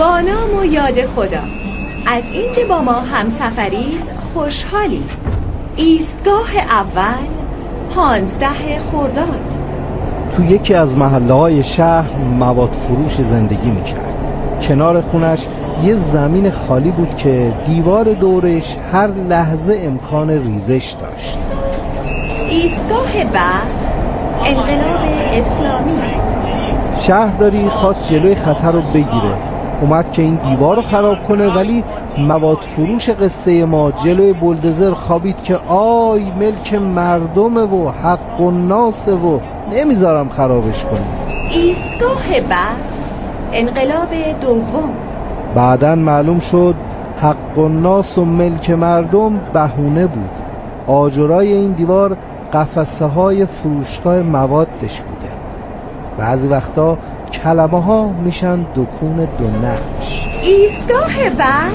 با نام و یاد خدا، از اینکه با ما همسفرید خوشحالید. ایستگاه اول 15 خرداد. تو یکی از محله‌های شهر مواد فروش زندگی میکرد. کنار خونش یه زمین خالی بود که دیوار دورش هر لحظه امکان ریزش داشت. ایستگاه بعد انقلاب اسلامی. شهرداری خواست جلوی خطر رو بگیره، اومد که این دیوار رو خراب کنه، ولی مواد فروش قصه ما جلوی بولدوزر خوابید که آی ملک مردمه و حق الناسه و نمیذارم خرابش کنیم. ایستگاه بعد انقلاب دوم. بعدن معلوم شد حق الناس و ملک مردم بهونه بود. آجرای این دیوار قفسه های فروشگاه موادش بوده. بعضی وقتا کلمه ها میشن دکون دو نقش. ایستگاه بعد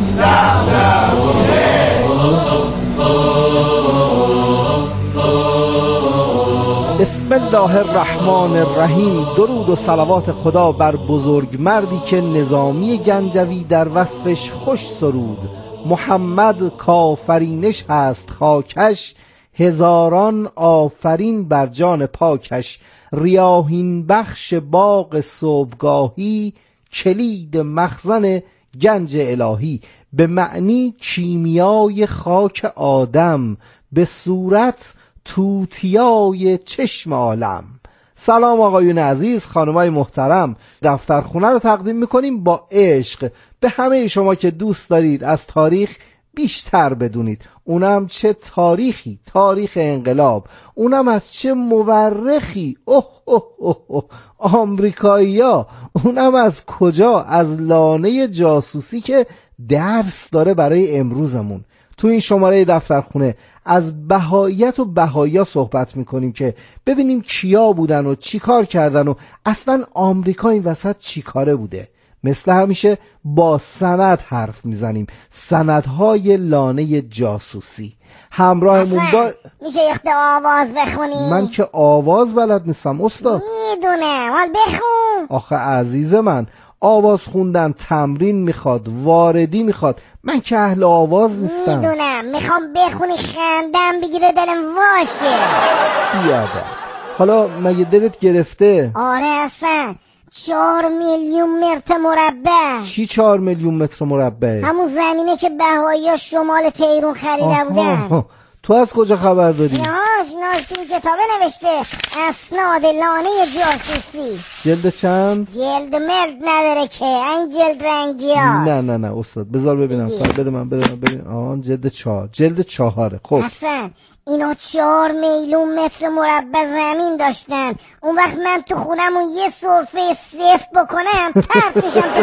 بسم الله الرحمن الرحیم. درود و صلوات خدا بر بزرگ مردی که نظامی گنجوی در وصفش خوش سرود. محمد کافرینش هست خاکش، هزاران آفرین بر جان پاکش. ریاحین بخش باغ صبحگاهی، کلید مخزن گنج الهی. به معنی کیمیای خاک آدم، به صورت توتیای چشم عالم. سلام آقایون عزیز، خانمای محترم. دفترخونه رو تقدیم میکنیم با عشق به همه شما که دوست دارید از تاریخ بیشتر بدونید. اونم چه تاریخی، تاریخ انقلاب، اونم از چه مورخی. آمریکایی‌ها، اونم از کجا؟ از لانه جاسوسی که درس داره برای امروزمون. تو این شماره دفترخونه از بهاییت و بهایی‌ها صحبت میکنیم که ببینیم کیا بودن و چی کار کردن و اصلا آمریکا این وسط چی کاره بوده. مثل همیشه با سند حرف میزنیم، سندهای لانه جاسوسی. همراهمون با میشه یخت آواز بخونی؟ من که آواز بلد نیستم استاد. میدونم، حال بخون. آخه عزیز من، آواز خوندن تمرین میخواد، واردی میخواد. من که اهل آواز نیستم. میدونم، میخوام بخونی خندم بگیره دلم واشه. بیادم، حالا مگه دلت گرفته؟ آره اصلا 4 میلیون متر مربع. چی 4 میلیون متر مربع؟ همون زمینه که بهایی‌ها شمال تهران خریده بودن. تو از کجا خبر داری؟ ناز تو کتابه نوشته اسناد لانه جاسوسی. جلد چند؟ جلد مرد نداره که، این جلد رنگی ها. نه استاد بذار ببینم. بده من ببین. جلد 4. جلد 4. خب اصلا اینا 4 میلیون متر مربع زمین داشتن. اون وقت من تو خونمون یه سرفه صفر بکنم پرت میشم تو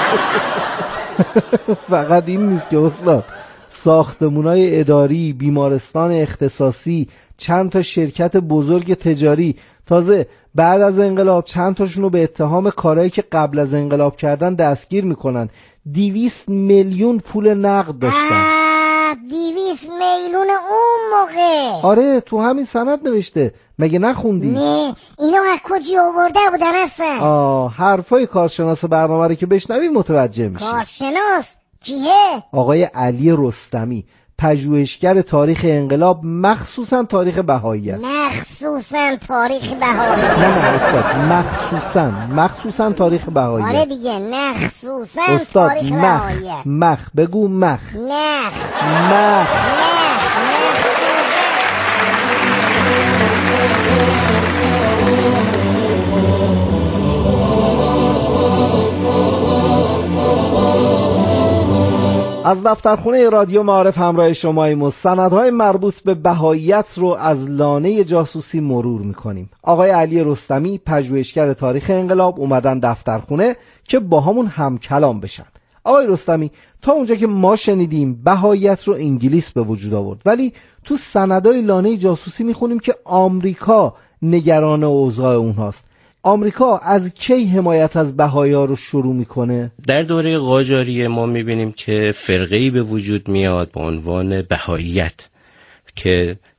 فقط این نیست که استاد، ساختمونای اداری، بیمارستان اختصاصی، چند تا شرکت بزرگ تجاری، تازه بعد از انقلاب چند تاشونو به اتهام کارهایی که قبل از انقلاب کردن دستگیر میکنن. 200 میلیون پول نقد داشتن. 200 میلیون اون موقع؟ آره تو همین سند نوشته، مگه نخوندی؟ نه، اینا از کجا آورده بودن اصلا؟ حرفای کارشناس برنامه رو که بشنوی متوجه میشی. کارشناس کیه؟ آقای علی رستمی، پژوهشگر تاریخ انقلاب، مخصوصا تاریخ بهاییت. مخصوصا تاریخ بهاییت؟ نه استاد، مخصوصا تاریخ بهاییت. آره دیگه، مخصوصا استاد تاریخ بهاییت. بگو مخ. از دفترخونه رادیو معارف همراه شماییم و سندهای مربوط به بهاییت رو از لانه جاسوسی مرور میکنیم. آقای علی رستمی، پژوهشگر تاریخ انقلاب، اومدن دفترخونه که با همون هم کلام بشن. آقای رستمی، تا اونجا که ما شنیدیم بهاییت رو انگلیس به وجود آورد، ولی تو سندهای لانه جاسوسی میخونیم که آمریکا نگران اوضاع اونهاست. آمریکا از کی حمایت از بهائی‌ها رو شروع میکنه؟ در دوره قاجاریه ما میبینیم که فرقه‌ای به وجود میاد به عنوان بهائیت که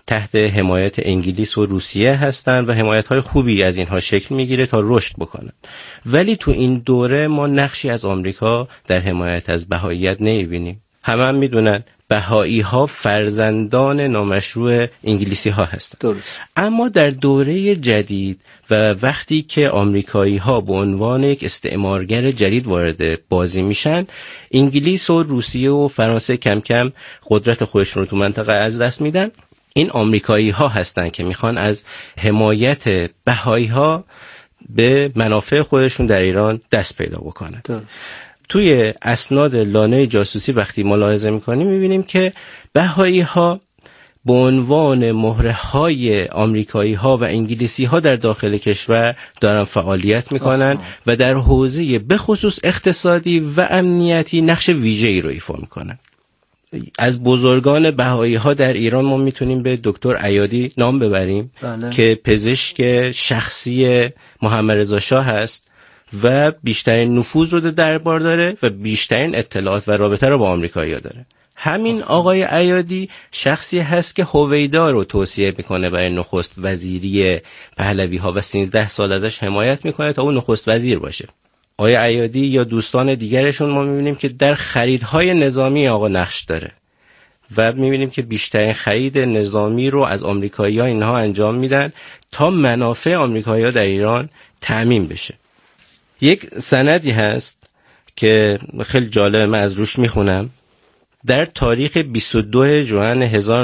تحت حمایت انگلیس و روسیه هستند و حمایت‌های خوبی از اینها شکل میگیره تا رشد بکنن. ولی تو این دوره ما نقشی از آمریکا در حمایت از بهائیت نمی‌بینیم. همه میدونن بهائی‌ها فرزندان نامشروع انگلیسی‌ها هستند. درست. اما در دوره جدید و وقتی که آمریکایی‌ها به عنوان یک استعمارگر جدید وارد بازی میشن، انگلیس و روسیه و فرانسه کم کم قدرت خودشون رو تو منطقه از دست میدن. این آمریکایی‌ها هستن که میخوان از حمایت بهائی‌ها به منافع خودشون در ایران دست پیدا بکنن. توی اسناد لانه جاسوسی وقتی ملاحظه میکنیم میبینیم که بهائی‌ها به عنوان مهره‌های آمریکایی‌ها و انگلیسی‌ها در داخل کشور دارن فعالیت میکنن و در حوزه به خصوص اقتصادی و امنیتی نقش ویژه‌ای رو ایفا میکنن. از بزرگان بهائی‌ها در ایران ما میتونیم به دکتر ایادی نام ببریم که پزشک شخصی محمد رضا شاه هست و بیشترین نفوذ رو در دربار داره و بیشترین اطلاعات و رابطه رو با آمریکایی‌ها داره. همین آقای ایادی شخصی هست که هویدا رو توصیه میکنه برای نخست وزیری پهلوی‌ها و 13 سال ازش حمایت میکنه تا اون نخست وزیر باشه. آقای ایادی یا دوستان دیگرشون ما میبینیم که در خریدهای نظامی آقا نقش داره و میبینیم که بیشترین خرید نظامی رو از آمریکایی‌ها اینها انجام میدن تا منافع آمریکایی‌ها در ایران تأمین بشه. یک سندی هست که خیلی جالبه، من از روش میخونم. در تاریخ 22 ژوئن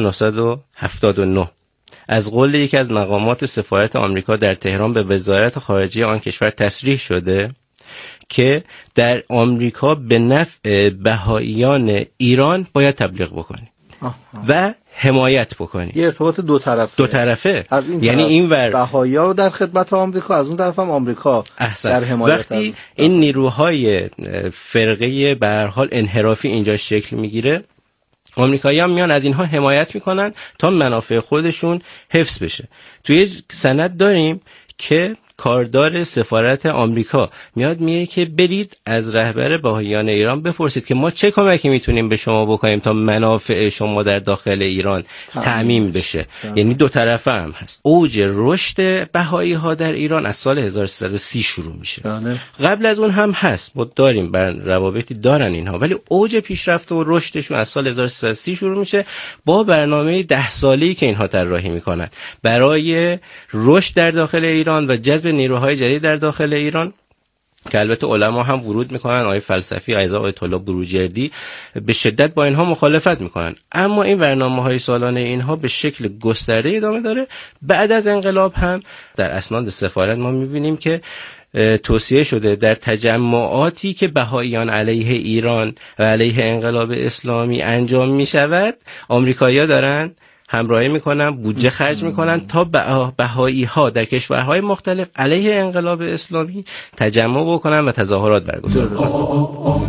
1979 از قول یکی از مقامات سفارت آمریکا در تهران به وزارت خارجه آن کشور تصریح شده که در آمریکا به نفع بهائیان ایران باید تبلیغ بکنی و حمایت بکنی. یه ارتباط دو طرفه. از این یعنی اینور بهائی‌ها در خدمت آمریکا، از اون طرف هم آمریکا در حمایت. وقتی این نیروهای فرقه به هر حال انحرافی اینجا شکل میگیره، آمریکایی‌ها میان از اینها حمایت میکنن تا منافع خودشون حفظ بشه. توی سند داریم که کاردار سفارت آمریکا میاد میگه که برید از رهبر بهائیان ایران بپرسید که ما چه کمکی میتونیم به شما بکنیم تا منافع شما در داخل ایران تأمین بشه. یعنی دو طرفه هم هست. اوج رشد بهائی‌ها در ایران از سال 1330 شروع میشه. قبل از اون هم هست، ما داریم بر روابطی دارن اینها، ولی اوج پیشرفت و رشدشون از سال 1330 شروع میشه با برنامه 10 ساله‌ای که اینها طراحی میکنن برای رشد در داخل ایران و جذب نیروهای جدید در داخل ایران، که البته علما هم ورود میکنن. آقای فلسفی آیت الله بروجردی به شدت با اینها مخالفت میکنن، اما این برنامه‌های سالانه اینها به شکل گسترده ادامه داره. بعد از انقلاب هم در اسناد سفارت ما میبینیم که توصیه شده در تجمعاتی که بهائیان علیه ایران و علیه انقلاب اسلامی انجام میشود، آمریکایی‌ها دارن همراهی میکنن، بودجه خرج میکنن تا بهائی‌ها در کشورهای مختلف علیه انقلاب اسلامی تجمع بکنن و تظاهرات برگزار کنن.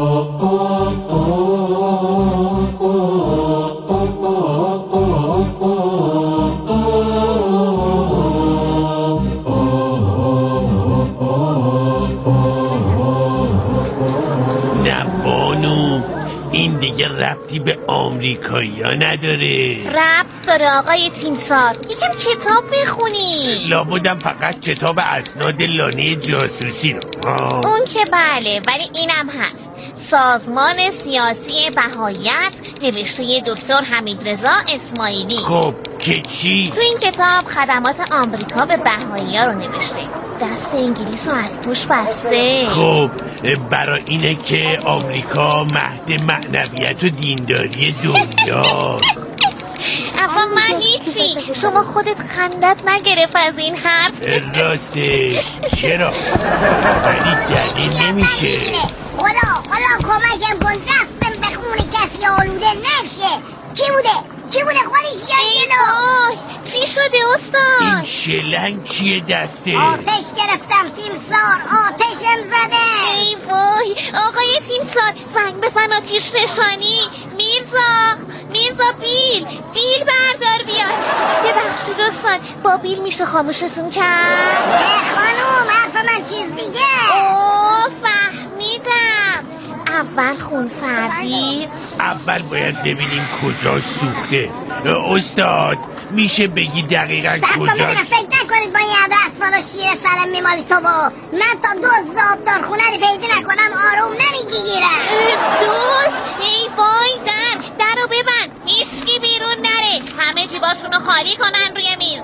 این دیگه ربطی به آمریکایی‌ها نداره. ربط داره آقای تیمسار، یکم کتاب بخونی. لابدم فقط کتاب اسناد لانه جاسوسی رو. اون که بله، ولی اینم هست. سازمان سیاسی بهائیت نوشته دکتر حمیدرضا اسماعیلی. خب که چی؟ تو این کتاب خدمات آمریکا به بهائی‌ها رو نوشته، دست انگلیس رو از پشت بسته. خب برای اینه که آمریکا مهد معنویت و دینداری دنیاست. اما من هیچی، شما خودت خندت نگرفت از این حرف؟ راستش چرا؟ ولی دلیل نمیشه. حالا کمکم کن دستم به خون کسی آلوده نشه. چی بوده خودش جلو؟ چی شده استاد؟ این شلنگ چیه دسته؟ آتش گرفتم تیمسار، آتشم زده. ای وای آقای تیمسار، زنگ بزن آتش نشانی. میرزا بیل بردار بیار. ببخشید استاد، با بیل میشه خاموشتون کرد؟ خانوم حرف من چیز دیگه. اوه فهمیدم. اول خونسردی، اول باید ببینیم کجا سوخته، استاد میشه بگی دقیقا کجا؟ فکر نکنید با این عدد و شیر سرم میمالی تو با من تا دو آبدارخونه رو پیدا نکنم آروم نمیگیرم. دور ای وای زن درو ببند هیچکی بیرون نره همه جیباشونو خالی کنن روی میز.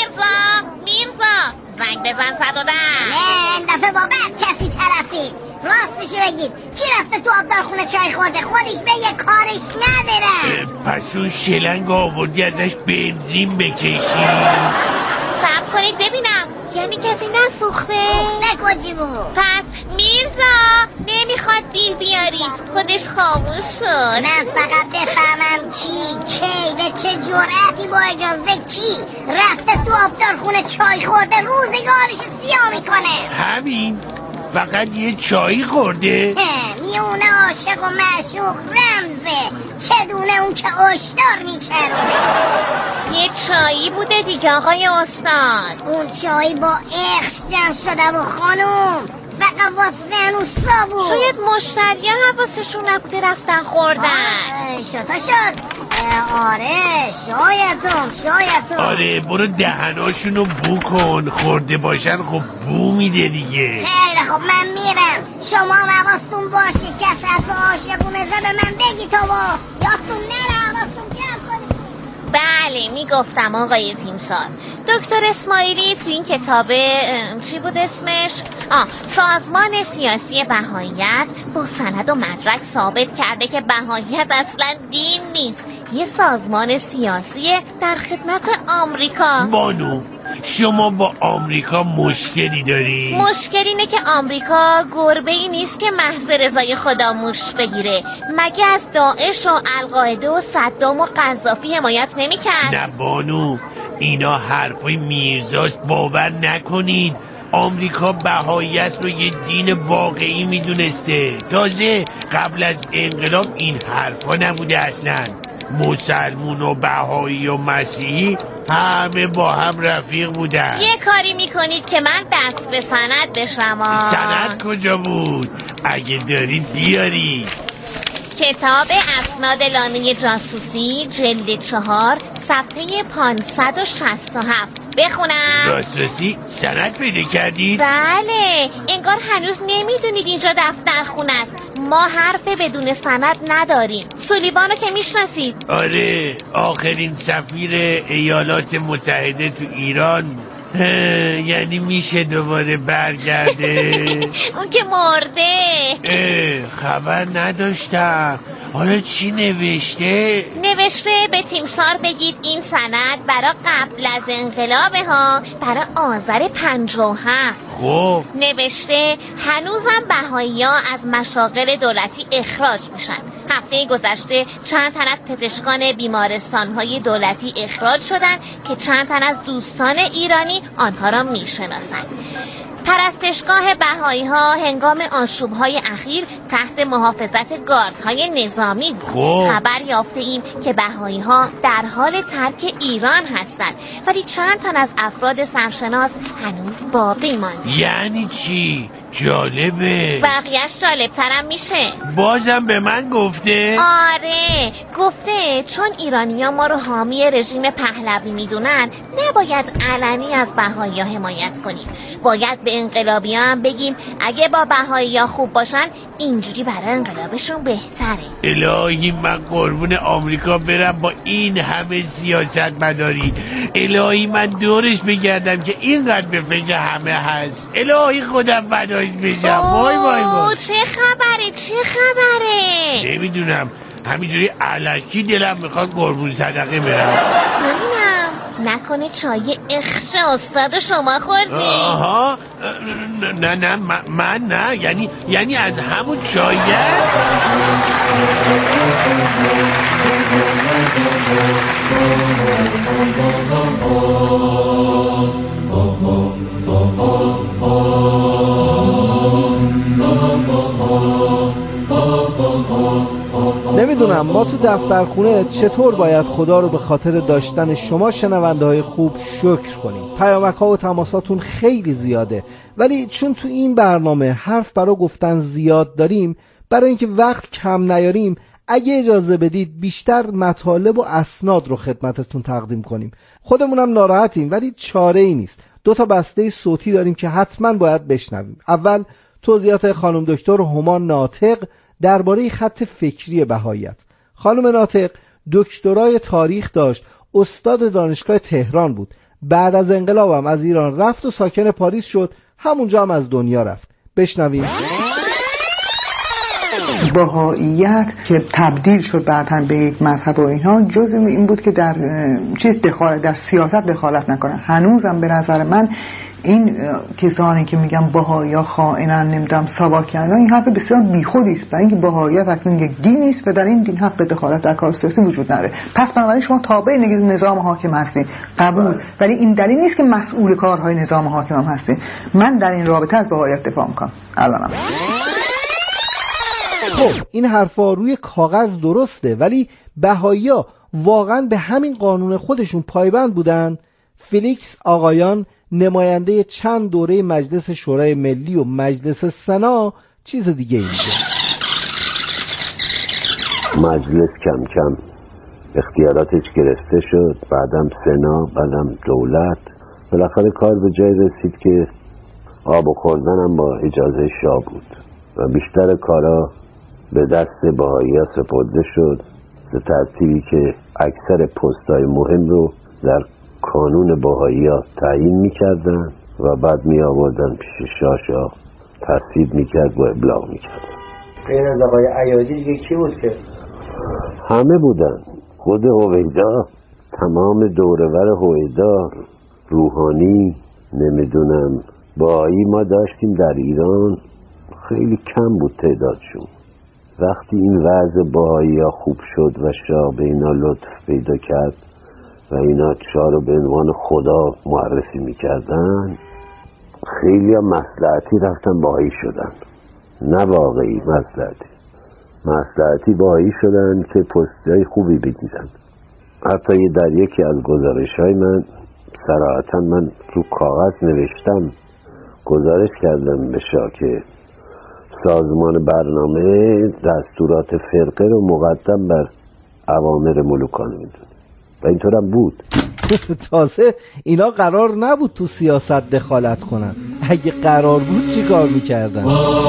میرزا زنگ بزن 110. نه این دفعه با بعد کسی طرفی راستشو بگید کی رفته تو آبدارخونه چای خورده خودش بگه کارش نداره. پس اون شلنگ آوردی ازش بنزین بکشی. صبر کنید ببینم یعنی کسی نسوخته؟ نه کجی بود؟ پس میرزا نمیخواد بیل بیاری خودش خاموش شد. من فقط بفهمم کی به چه جرأتی با اجازه کی رفته تو آبدارخونه چای خورده روزگارش سیاه میکنه. همین فقط یه چایی خورده؟ میونه عاشق و معشوق رمزه چه دونه اون که اشتار میکرده. یه چایی بوده دیگه آقای استاد. اون چایی با اخش جمع شده و خانوم فقط واسه انوسا بود. شاید مشتری حواسشون نبوده رفتن خوردن. شد آره شایدم. آره برو دهناشونو بو کن خورده باشن خب بو میده دیگه. خیلی خب من میرم شما حواستون باشه کس از عاشقونه به من بگی تو با یادتون نره حواستون جمع کنید. بله میگفتم آقای تیمسار. دکتر اسماعیلی تو این کتابه چی بود اسمش؟ سازمان سیاسی بهاییت با سند و مدرک ثابت کرده که بهاییت اصلا دین نیست یه سازمان سیاسی در خدمت آمریکا. بانو شما با آمریکا مشکلی داری؟ مشکل اینه که آمریکا گربه‌ای نیست که محض رضای خدا موش بگیره. مگه از داعش و القاعده و صدام و قذافی حمایت نمی‌کرد؟ نه بانو اینا حرفای میرزاست باور نکنید. آمریکا بهاییت رو یه دین واقعی میدونسته. تازه قبل از انقلاب این حرفا نبوده اصلا. مسلمون و بهایی و مسیحی همه با هم رفیق بودن. یه کاری میکنید که من دست به سند بشم. سند کجا بود؟ اگه دارید بیاری. کتاب اسناد لانه جاسوسی جلد 4 صفحه 567 بخونم. جاسوسی سند پیدا کردید؟ بله انگار هنوز نمیدونید اینجا دفتر خونه است. ما حرف بدون سند نداریم. سولیوانو که میشناسید؟ آره آخرین سفیر ایالات متحده تو ایران. یعنی میشه دوباره برگرده؟ اون که مرده. خبر نداشتم. حالا چی نوشته؟ نوشته به تیمسار بگید این سند برای قبل از انقلابه ها، برای آذر 57. خب نوشته هنوزم بهایی‌ها از مشاغل دولتی اخراج میشن. هفته گذشته چند تن از پزشکان بیمارستان‌های دولتی اخراج شدن که چند تن از دوستان ایرانی آنها را میشناسند. پرستشگاه بهایی‌ها هنگام آشوب‌های اخیر تحت محافظت گاردهای نظامی بود. خبر یافته ایم که بهایی‌ها در حال ترک ایران هستند ولی چند تن از افراد سرشناس هنوز باقی ماند. یعنی چی؟ جالبه. بقیه‌اش جالب‌ترم میشه. بازم به من گفته؟ آره گفته چون ایرانی‌ها ما رو حامی رژیم پهلوی میدونن نباید علنی از بهایی‌ها حمایت کنیم. باید به انقلابی‌ها هم بگیم اگه با بهایی‌ها خوب باشن اینجوری برای انقلابشون بهتره. الهی من قربون آمریکا برم با این همه سیاست مداری. الهی من دورش بگردم که اینقدر به فکر همه هست. الهی خودم فدایش بشم. وای وای وای چه خبره؟ نمیدونم همینجوری الکی دلم میخواد قربون صدقه برم. نکنه چای اخش استاد شما خوردی؟ آها نه من نه یعنی از همون چایه. نمیدونم ما تو دفترخونه چطور باید خدا رو به خاطر داشتن شما شنونده های خوب شکر کنیم. پیامک ها و تماساتون خیلی زیاده ولی چون تو این برنامه حرف برای گفتن زیاد داریم برای اینکه وقت کم نیاریم اگه اجازه بدید بیشتر مطالب و اسناد رو خدمتتون تقدیم کنیم. خودمونم ناراحتیم ولی چاره ای نیست. 2 بسته صوتی داریم که حتما باید بشنویم. اول توضیحات خانم دکتر هما ناطق درباره خط فکری بهاییت. خانم ناطق دکترای تاریخ داشت، استاد دانشگاه تهران بود. بعد از انقلاب هم از ایران رفت و ساکن پاریس شد، همونجا هم از دنیا رفت. بشنویم. بهائیت که تبدیل شد بعداً به یک مذهب و اینها جزء این بود که در در سیاست دخالت نکنن. هنوزم به نظر من این کسانی که میگن بهائی‌ها خائنن نمیدونم ساواکیان، این حرف بسیار بیخودی است، برای اینکه بهائیت اکنون یک دینی است و در این دین حق به دخالت در کار سیاسی وجود نداره. پس بنابراین شما تابع نظام حاکم هستید، قبول، ولی این دلیل نیست که مسئول کارهای نظام حاکم هم هستید. من در این رابطه از بهائیت دفاع میکنم الانم. خب این حرفا روی کاغذ درسته، ولی بهائی‌ها واقعا به همین قانون خودشون پایبند بودن؟ فلیکس آقایان نماینده چند دوره مجلس شورای ملی و مجلس سنا چیز دیگه میگه. مجلس کم کم اختیاراتش گرفته شد، بعدم سنا، بعدم دولت. بالاخره کار به جای رسید که آب و خوردن هم با اجازه شاه بود و بیشتر کارا به دست بهائی‌ها سپرده شد، به ترتیبی که اکثر پست‌های مهم رو در کانون بهائی‌ها تعیین می‌کردن و بعد می‌آوردن پیش شاه تصویب می‌کرد و ابلاغ می‌کرد. غیر از آقای ایادی دیگه کی بود که؟ همه بودن. خود هویدا، تمام دورور هویدا، روحانی، نمیدونم بهائی ما داشتیم در ایران خیلی کم بود تعدادشون. وقتی این وضع بهائی‌ها خوب شد و شاه به اینا لطف پیدا کرد و اینا شاه رو به عنوان خدا معرفی میکردن، خیلی هم مصلحتی رفتن بهائی شدن، نه واقعی مصلحتی بهائی شدن که پست‌های خوبی بگیرن. حتی در یکی از گزارش‌های من صراحتاً من رو کاغذ نوشتم، گزارش کردم به شاه که سازمان برنامه دستورات فرقه رو مقدم بر اوامر ملوکانه میدونه و اینطورم بود. تازه اینا قرار نبود تو سیاست دخالت کنن، اگه قرار بود چی کار میکردن؟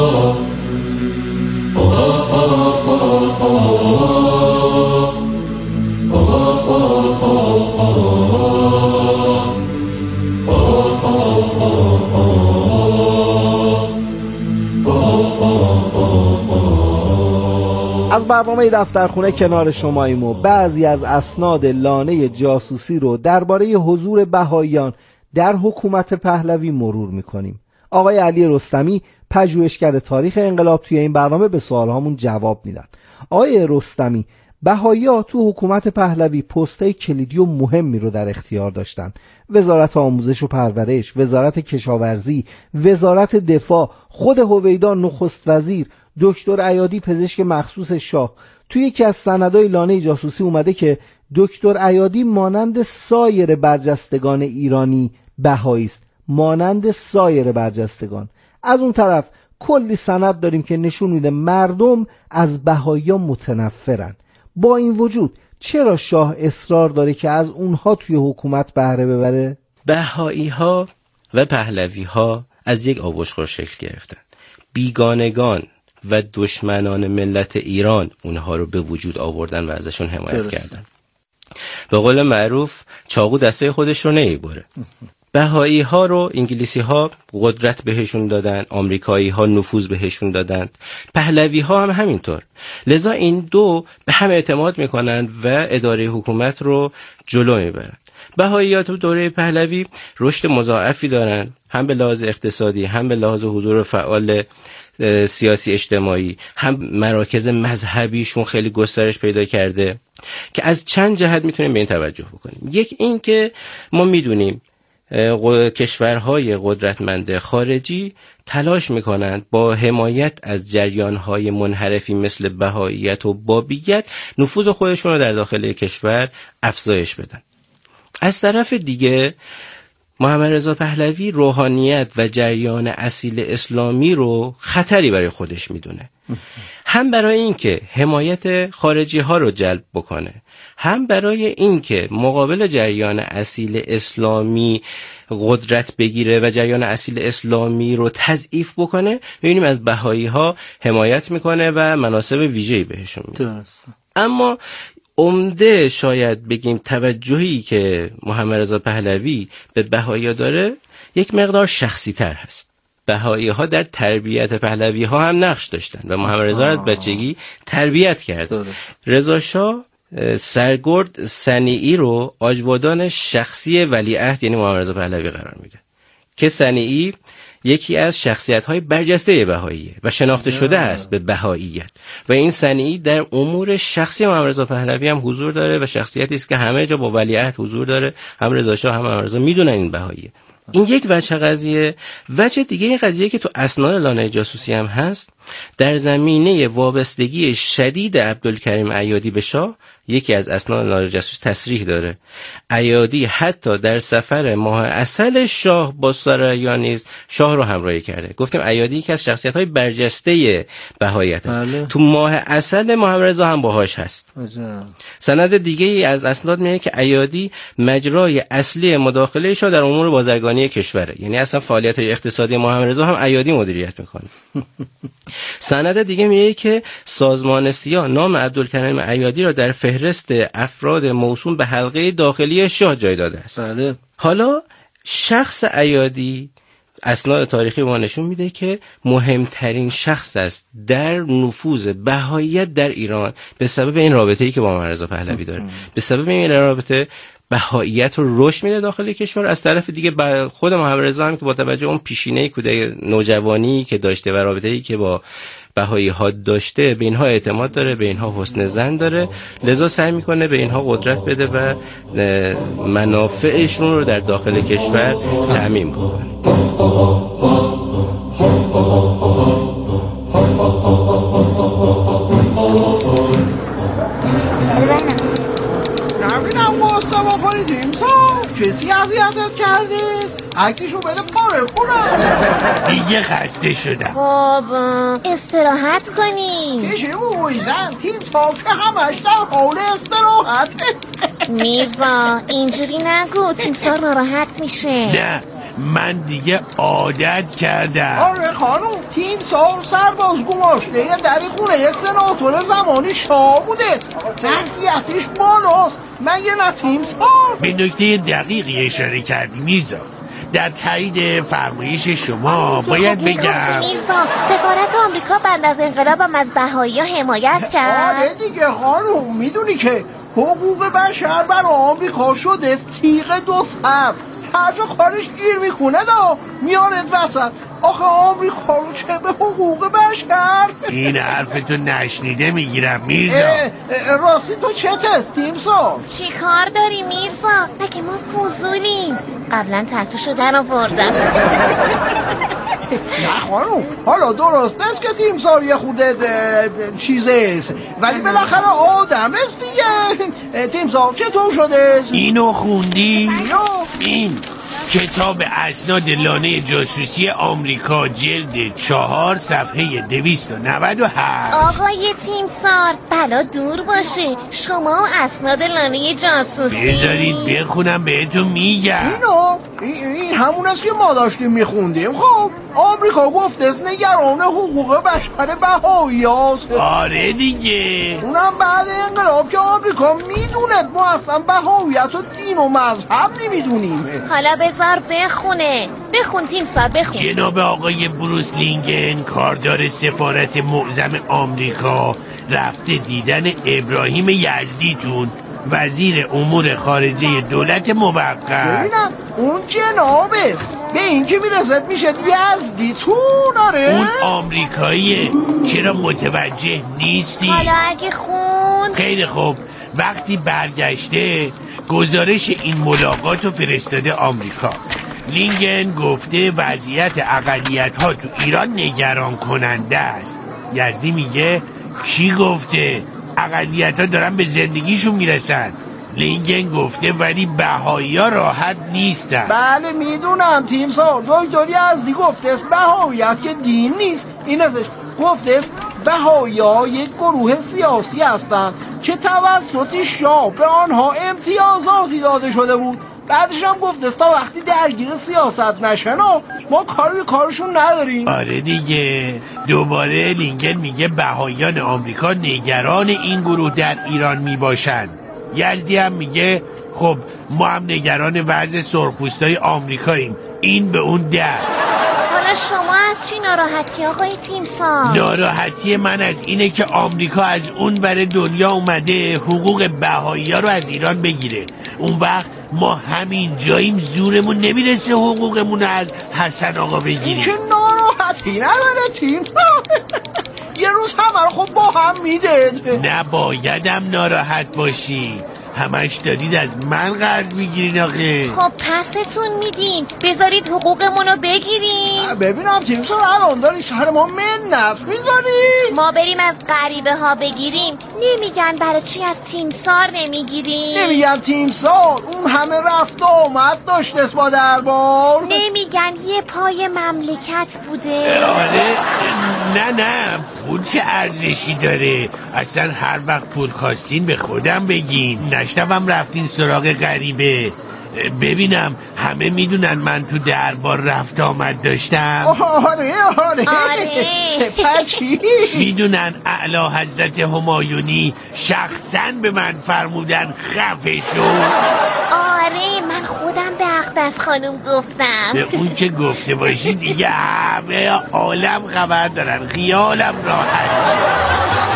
از برنامه دفترخونه کنار شماییم و بعضی از اسناد لانه جاسوسی رو درباره حضور بهائیان در حکومت پهلوی مرور میکنیم. آقای علی رستمی پژوهشگر تاریخ انقلاب توی این برنامه به سوالهامون جواب میدن. آقای رستمی، بهائی‌ها تو حکومت پهلوی پست‌های کلیدی و مهمی رو در اختیار داشتن: وزارت آموزش و پرورش، وزارت کشاورزی، وزارت دفاع، خود هویدا نخست وزیر، دکتر ایادی پزشک مخصوص شاه. توی یکی از سندهای لانه جاسوسی اومده که دکتر ایادی مانند سایر برجستگان ایرانی بهایی است، مانند سایر برجستگان. از اون طرف کلی سند داریم که نشون میده مردم از بهائی‌ها متنفرن. با این وجود چرا شاه اصرار داره که از اونها توی حکومت بهره ببره؟ بهائی‌ها و پهلوی‌ها از یک آبشخور شکل گرفتن. بیگانگان و دشمنان ملت ایران اونها رو به وجود آوردن و ازشون حمایت کردن. به قول معروف چاقو دسته خودش رو نمیبره. بهایی ها رو انگلیسی ها قدرت بهشون دادن، آمریکایی ها نفوذ بهشون دادن، پهلوی ها هم همینطور. لذا این دو به هم اعتماد میکنن و اداره حکومت رو جلو میبرن. بهایی ها تو دوره پهلوی رشد مضاعفی دارن، هم به لحاظ اقتصادی، هم به لحاظ حضور فعال سیاسی اجتماعی، هم مراکز مذهبیشون خیلی گسترش پیدا کرده که از چند جهت میتونیم به این توجه بکنیم. یک این که ما میدونیم کشورهای قدرتمند خارجی تلاش میکنند با حمایت از جریانهای منحرفی مثل بهائیت و بابیت نفوذ خودشون رو در داخل کشور افزایش بدن. از طرف دیگه محمد رضا پهلوی روحانیت و جریان اصیل اسلامی رو خطری برای خودش میدونه، هم برای اینکه حمایت خارجی ها رو جلب بکنه، هم برای اینکه مقابل جریان اصیل اسلامی قدرت بگیره و جریان اصیل اسلامی رو تضعیف بکنه. می‌بینیم از بهایی ها حمایت میکنه و مناصب ویژه‌ای بهشون میده. اما عمده شاید بگیم توجهی که محمد رضا پهلوی به بهایی داره یک مقدار شخصی تر هست. بهایی ها در تربیت پهلوی ها هم نقش داشتن و محمد رضا از بچگی تربیت کرد. رضا شاه سرگرد صنیعی رو آجودان شخصی ولیعهد یعنی محمد رضا پهلوی قرار میده که صنیعی یکی از شخصیت‌های برجسته بهاییه و شناخته شده است به بهاییت و این صنیعی در امور شخصی محمد رضا پهلوی هم حضور داره و شخصیتی است که همه جا با ولیعهد حضور داره. هم رضا شاه هم محمد رضا میدونن این بهاییه. این یک وجه قضیه. وجه دیگه این قضیه که تو اسناد لانه جاسوسی هم هست، در زمینه وابستگی شدید عبدالکریم ایادی به شاه یکی از اسناد لانه جاسوسی تصریح داره ایادی حتی در سفر ماه عسل شاه با سرایان نیز شاه رو همراهی کرده. گفتیم ایادی یکی از شخصیت‌های برجسته بهاییت است. تو ماه عسل محمد رضا هم باهاش هست. سند دیگه ای از اسناد میگه که ایادی مجرای اصلی مداخله شاه در امور بازرگانی کشوره، یعنی اصلا فعالیت اقتصادی محمد رضا هم ایادی مدیریت میکنه. سند دیگه میگه که سازمان سیا نام عبدالکریم ایادی را در فهرست افراد موسوم به حلقه داخلی شاه جای داده است. حالا شخص ایادی اسناد تاریخی ما نشون میده که مهمترین شخص است در نفوذ بهاییت در ایران به سبب این رابطه‌ای که با محمد رضا پهلوی داره. به سبب این رابطه بهاییت رو رشد میده داخل کشور. از طرف دیگه خود محمد رضا هم که با توجه اون پیشینه کودک نوجوانی که داشته و رابطه‌ای که با بهایی ها داشته به اینها اعتماد داره، به اینها حسن ظن داره، لذا سعی میکنه به اینها قدرت بده و منافعشون رو در داخل کشور تأمین کنه. نبینم واسه با کنی تیمسا کسی اذیتت کردیست؟ عکسیشو بده پاره خونم. دیگه خسته شدم. خب استراحت کنیم. کشی مویزن تیمسا که همش در حال استراحت. میرزا اینجوری نگو، تیمسا ناراحت میشه. نه من دیگه عادت کردم. آره خانوم، تیمسار سرباز گماشته در خونه یک سناتور زمانی شاه بوده، ظرفیتش بالاست. مگه نه تیمسار؟ به نکته دقیقی اشاره کردی میرزا. در تایید فرمایش شما باید بگم میرزا سفارت آمریکا بعد از انقلاب هم از بهایی‌ها حمایت کرد. آره دیگه خانوم، میدونی که حقوق بشر برای آمریکا شده تیغ دو سر. هر جا کارش گیر میکنه دا میارد وسط. آخه آمریکا رو چه به حقوق بشر؟ این حرفتو نشنیده میگیرم میرزا. راستی تو چه تیمسا؟ چی کار داری میرزا؟ مگه ما فضولیم؟ قبلا تحتشو در آوردم. نه خانوم، حالا درست است که تیمسار یه خودت چیزه ولی بالاخره آدم است دیگه. تیمسار چطور شده؟ اینو خوندی؟ این کتاب اسناد لانه جاسوسی آمریکا جلد 4 صفحه 297. آقای تیمسار بلا دور باشه، شما اسناد لانه جاسوسی بذارید بخونم بهتون میگم. این همون است که ما داشتیم میخوندیم. خب آمریکا گفته است نگران حقوق بشر بهایی هاست. آره دیگه، اونم بعد انقلاب که آمریکا میدوند ما اصلا بهاییت و دین و مذهب نمیدونیم. حالا بذار بخونه. بخون تیمسار بخون. جناب آقای بروس لینگن کاردار سفارت معظم آمریکا رفته دیدن ابراهیم یزدیتون وزیر امور خارجه دولت موقت. ببینم اون جنابه به این که میرسد میشه یزدیتون. آره اون آمریکاییه، چرا متوجه نیستی؟ حالا اگه خون. خیلی خوب، وقتی برگشته گزارش این ملاقات رو فرستاده آمریکا. لینگن گفته وضعیت اقلیت ها تو ایران نگران کننده است. یزدی میگه کی گفته؟ اقلیت ها دارن به زندگیشون میرسن. لینگن گفته ولی بهایی‌ها راحت نیستن. بله میدونم تیمسار. دکتری یزدی گفته است بهاییت که دین نیست، این ازش گفته است بهایی‌ها یک گروه سیاسی هستند که توسط شاه به آنها امتیازاتی داده شده بود. بعدش هم گفته تا وقتی درگیر سیاست نشن ما کاری کارشون نداریم. آره دیگه. دوباره لینگن میگه بهاییان آمریکا نگران این گروه در ایران میباشند. یزدی هم میگه خب ما هم نگران وضع سرخپوستای آمریکاییم. این به اون در. حالا شما از چی ناراحتی آقای تیمسار؟ ناراحتی من از اینه که آمریکا از اون بره دنیا اومده حقوق بهایی‌ها رو از ایران بگیره. اون وقت ما همین جاییم زورمون نمیرسه حقوقمون رو از حسن آقا بگیریم. که ناراحتی نداره تیمسار. یه روز همه رو خب با هم میده. نبایدم ناراحت باشی. همش دارید از من قرض میگیرین آخه. خب پستون میدیم، بذارید حقوقمونو بگیریم. ببینم تیمسار الان داری سر ما منت میذاری؟ ما بریم از غریبه ها بگیریم، نمیگن برای چی از تیمسار نمیگیریم؟ نمیگن تیمسار اون همه رفت و آمد داشته با دربار؟ نمیگن یه پای مملکت بوده؟ آره نه پول چه ارزشی داره؟ اصلا هر وقت پول خواستین به خودم بگین، نشنوم رفتین سراغ غریبه. ببینم همه میدونن من تو دربار رفت آمد داشتم. آره پچی میدونن اعلی حضرت همایونی شخصا به من فرمودن خفه شو. آره من خودم به اقدس خانم گفتم. به اون که گفته باشی دیگه همه عالم خبر دارن، خیالم راحت شد.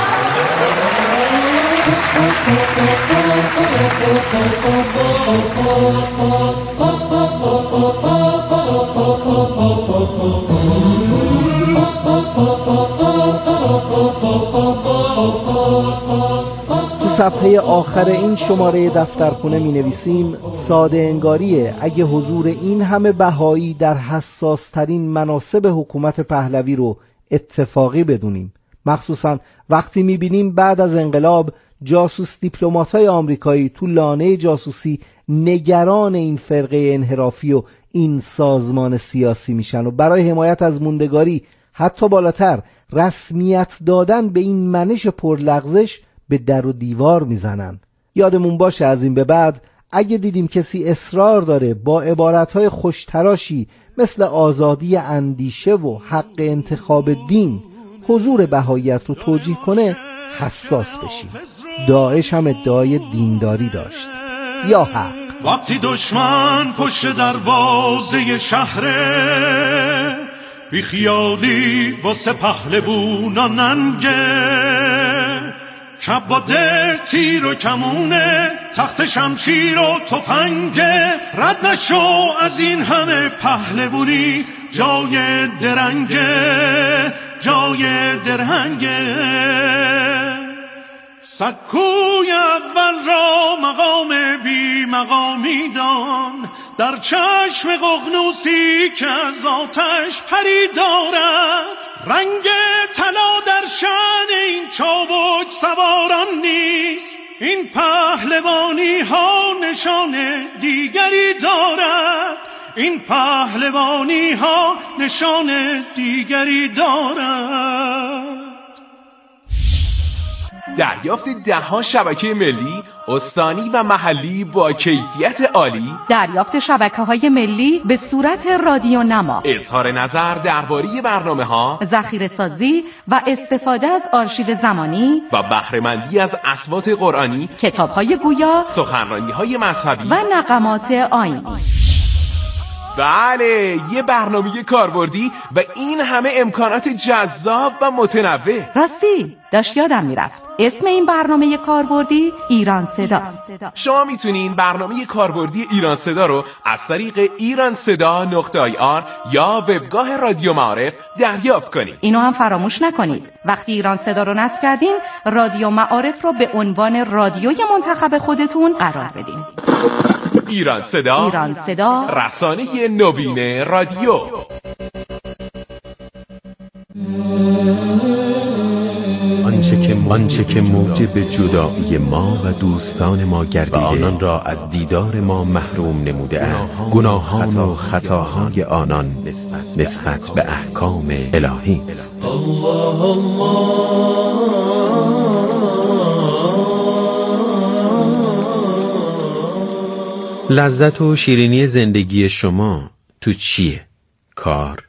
تو صفحه آخر این شماره دفترخونه می نویسیم ساده انگاریه اگه حضور این همه بهایی در حساس ترین مناصب حکومت پهلوی رو اتفاقی بدونیم، مخصوصا وقتی می بینیم بعد از انقلاب جاسوس دیپلمات‌های آمریکایی تو لانه جاسوسی نگران این فرقه انحرافی و این سازمان سیاسی میشن و برای حمایت از موندگاری حتی بالاتر رسمیت دادن به این منش پرلغزش به در و دیوار میزنن. یادمون باشه از این به بعد اگه دیدیم کسی اصرار داره با عبارتهای خوشتراشی مثل آزادی اندیشه و حق انتخاب دین حضور بهاییت رو توجیه کنه حساس بشیم. داعش هم ادعای دینداری داشت. یا حق. وقتی دشمن پشت دروازه شهره، بی خیالی واسه پهلوونا ننگه، شب با ده تیر و کمونه، تخت شمشیر و تفنگه، رد نشو از این همه پهلوونی، جای درنگه جای درهنگه. سکوی اول را مقام بی مقامی دان، در چشم ققنوسی که از آتش پری دارد، رنگ طلا در شأن این چابک سواران نیست، این پهلوانی ها نشان دیگری دارد، این پهلوانی ها نشان دیگری دارد. دریافت 10 شبکه ملی، استانی و محلی با کیفیت عالی، دریافت شبکه‌های ملی به صورت رادیو نما، اظهار نظر درباره برنامه‌ها، ذخیره‌سازی و استفاده از آرشیو زمانی و بهره‌مندی از اصوات قرآنی، کتاب‌های گویا، سخنرانی‌های مذهبی و نغمات آیینی. بله، یه برنامه کاربردی و این همه امکانات جذاب و متنوع. راستی داشت یادم میرفت، اسم این برنامه کاربردی ایران صداست. شما میتونین برنامه کاربردی ایران صدا رو از طریق iranseda.ir یا وبگاه رادیو معارف دریافت کنید. اینو هم فراموش نکنید، وقتی ایران صدا رو نصب کردین رادیو معارف رو به عنوان رادیوی منتخب خودتون قرار بدین. ایران صدا رسانه نوین رادیو. آنچه که موجب جدایی ما و دوستان ما گردیده و آنان را از دیدار ما محروم نموده است، گناهان و خطاهای آنان نسبت به احکام الهی است. لذت و شیرینی زندگی شما تو چیه؟ کار،